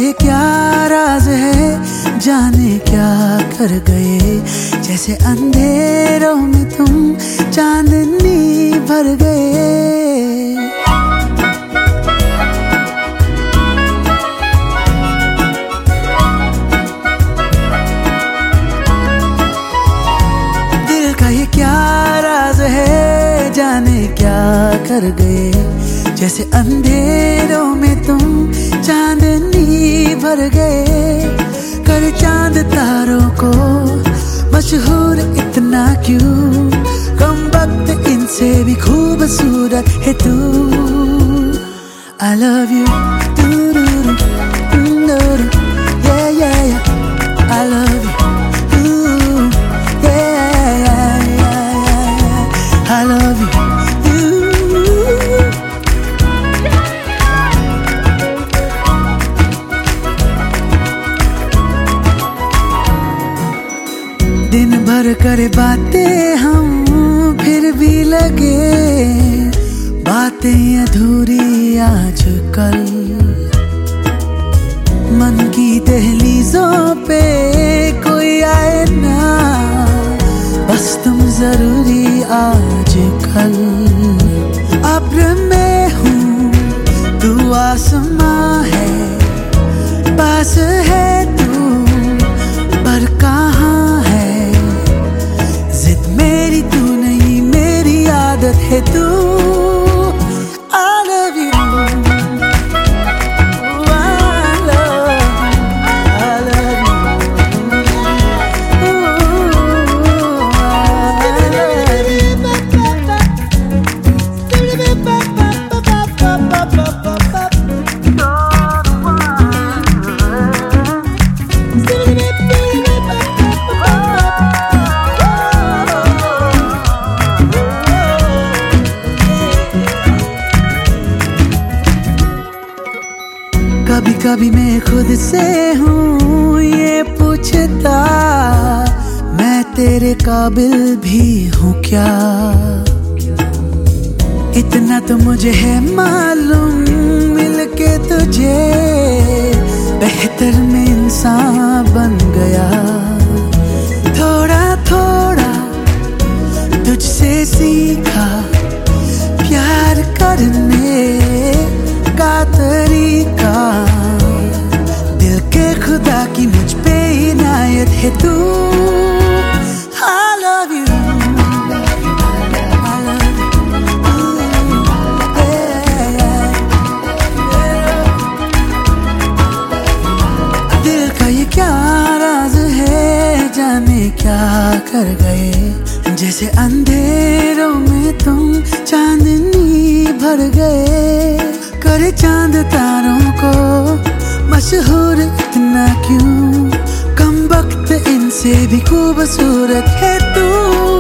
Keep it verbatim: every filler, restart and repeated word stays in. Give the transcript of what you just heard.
ये क्या राज है, जाने क्या कर गए। जैसे अंधेरों में तुम चांदनी भर गए। दिल का ये क्या राज है, जाने क्या कर गए। जैसे अंधेरों में तुम चांदनी भर गए। कर चांद तारों को मशहूर इतना क्यों, कम वक्त इनसे भी खूबसूरत है तू। I love you, yeah yeah yeah, I love you, yeah yeah yeah, I love you. दिन भर करे बातें हम, फिर भी लगे बातें अधूरी आजकल। मन की दहलीजों पे कोई आए ना, बस तुम जरूरी आजकल। अब्र में हूँ तू आसमां है, पास है तू पर कहाँ है। मेरी तू नहीं, मेरी आदत है तू। I love you, I love you, I love you, कभी कभी मैं खुद से हूँ ये पूछता, मैं तेरे काबिल भी हूँ क्या। इतना तो मुझे है मालूम, मिलके तुझे बेहतर में इंसान बन गया। थोड़ा थोड़ा तुझसे सीखा प्यार करने का तरीका। दिल के खुदा की मुझ पे इनायत है तू। I love you, I love you, yeah, yeah. दिल का ये क्या राज है, जाने क्या कर गए। जैसे अंधेरों में तुम चांदनी भर गए। करे चांद तारों को मशहूर इतना क्यों, कम वक्त इनसे भी खूबसूरत है तू।